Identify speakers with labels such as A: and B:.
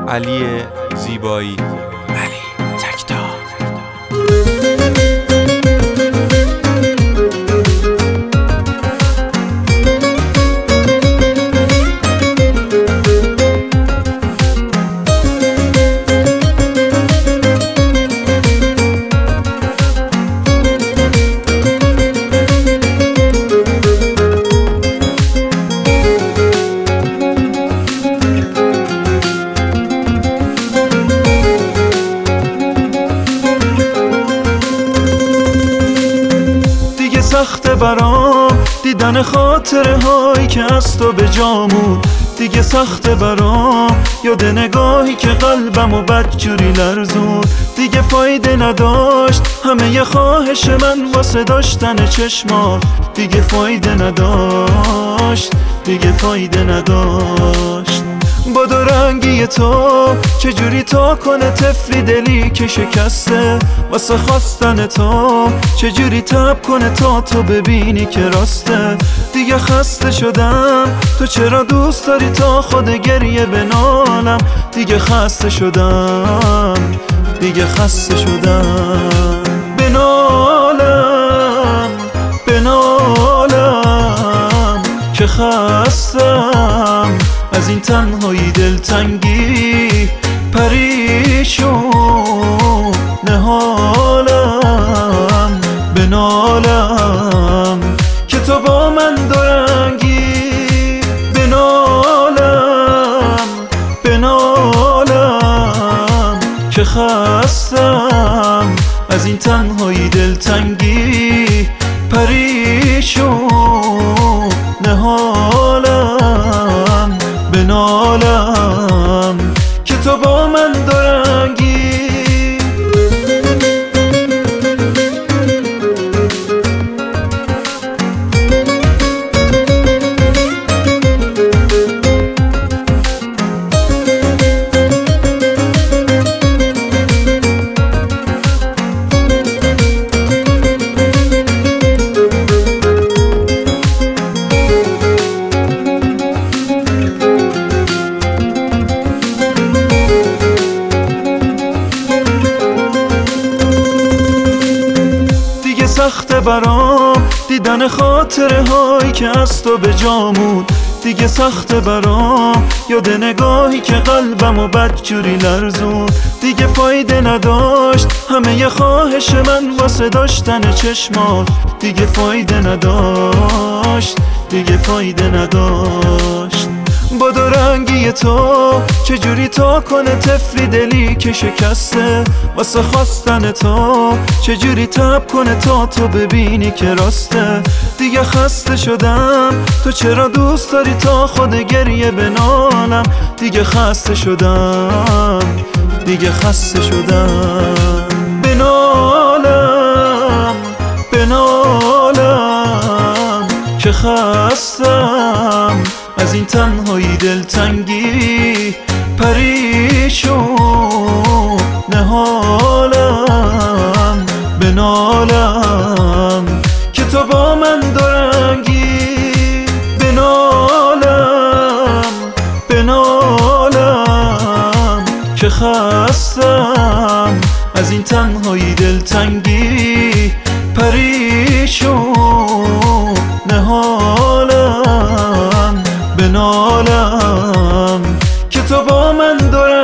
A: علی زیبایی، علی تکتا.
B: سخته برام دیدن خاطره هایی که از تو به جامون. دیگه سخته برام یاد نگاهی که قلبم و بدجوری لرزون. دیگه فایده نداشت همه ی خواهش من واسه داشتن چشمات. دیگه فایده نداشت، دیگه فایده نداشت. با دو رنگی تو چجوری تا کنه طفلی دلی که شکسته واسه خواستن تو؟ چجوری تب کنه تا تو ببینی که راسته؟ دیگه خسته شدم، تو چرا دوست داری تا خود گریه بنالم؟ دیگه خسته شدم، دیگه خسته شدم. بنالم، بنالم که خستم از این تنهایی دلتنگی، پریشون نهالم. بنالم که تو با من دورنگی. بنالم، بنالم که خستم از این تنهایی دلتنگی، پریشون نهالم. بنالم که تو با من دورنگی. سخته برام دیدن خاطره هایی که از تو به جامون. دیگه سخته برام یاد نگاهی که قلبم و بدجوری لرزون. دیگه فایده نداشت همه ی خواهش من واسه داشتن چشمات. دیگه فایده نداشت، دیگه فایده نداشت. با دو رنگی تو چجوری تا کنه طفلی دلی که شکسته واسه خواستن تو؟ چجوری تب کنه تا تو ببینی که راسته؟ دیگه خسته شدم، تو چرا دوست داری تا خود گریه بنالم؟ دیگه خسته شدم، دیگه خسته شدم. بنالم، بنالم که خستم از این تنهایی دلتنگی، پریشون نهالم. بنالم که تو با من دورنگی. بنالم، بنالم که خستم از این تنهایی دلتنگی، پریشون نهالم. بنالم که تو با من دورنگی.